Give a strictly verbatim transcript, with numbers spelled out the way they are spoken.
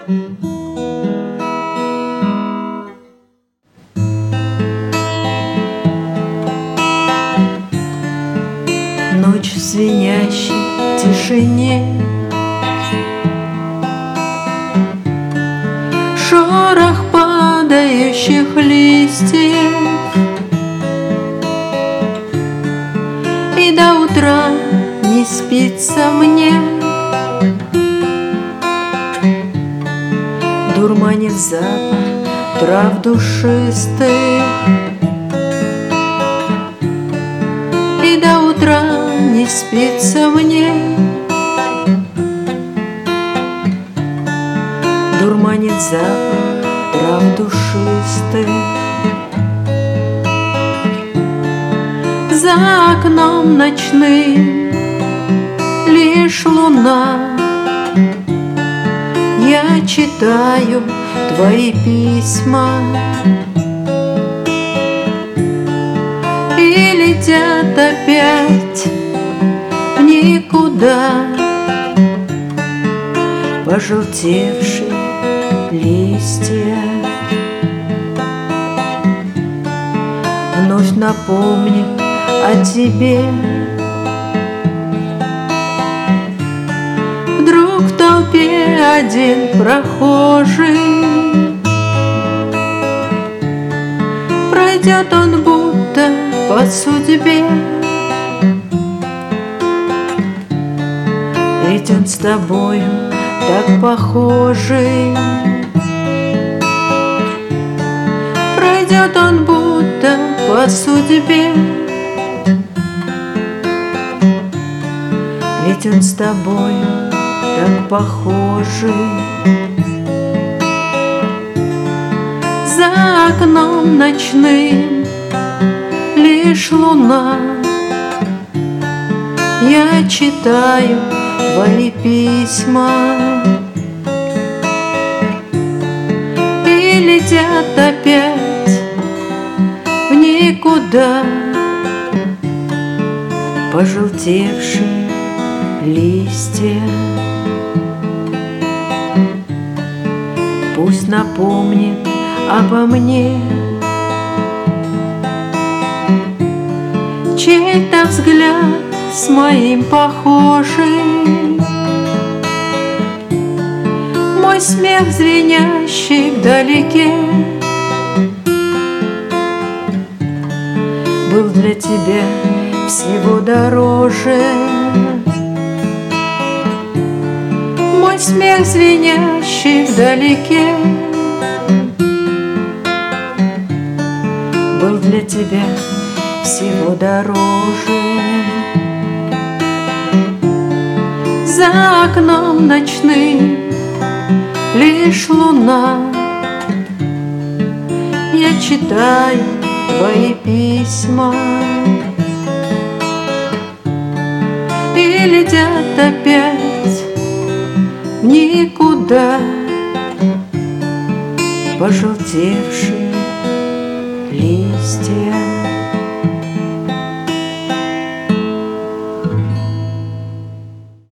Ночь в звенящей тишине, шорох падающих листьев, и до утра не спится мне. Дурманит запах трав душистых, и до утра не спится мне. Дурманит запах трав душистых. За окном ночным лишь луна. Я читаю твои письма, и летят опять в никуда пожелтевшие листья. Вновь напомню о тебе. Вдруг в толпе один прохожий, пройдет он будто по судьбе, ведь он с тобою так похожий. Пройдет он будто по судьбе, ведь он с тобою так похожий. За окном ночным лишь луна. Я читаю твои письма, и летят опять в никуда пожелтевшие листья. Пусть напомнит обо мне чей-то взгляд с моим похожий, мой смех, звенящий вдалеке, был для тебя всего дороже. Мой смех, звенящий вдалеке, был для тебя всего дороже. За окном ночным лишь луна. Я читаю твои письма, и летят опять в никуда пожелтевшие листья.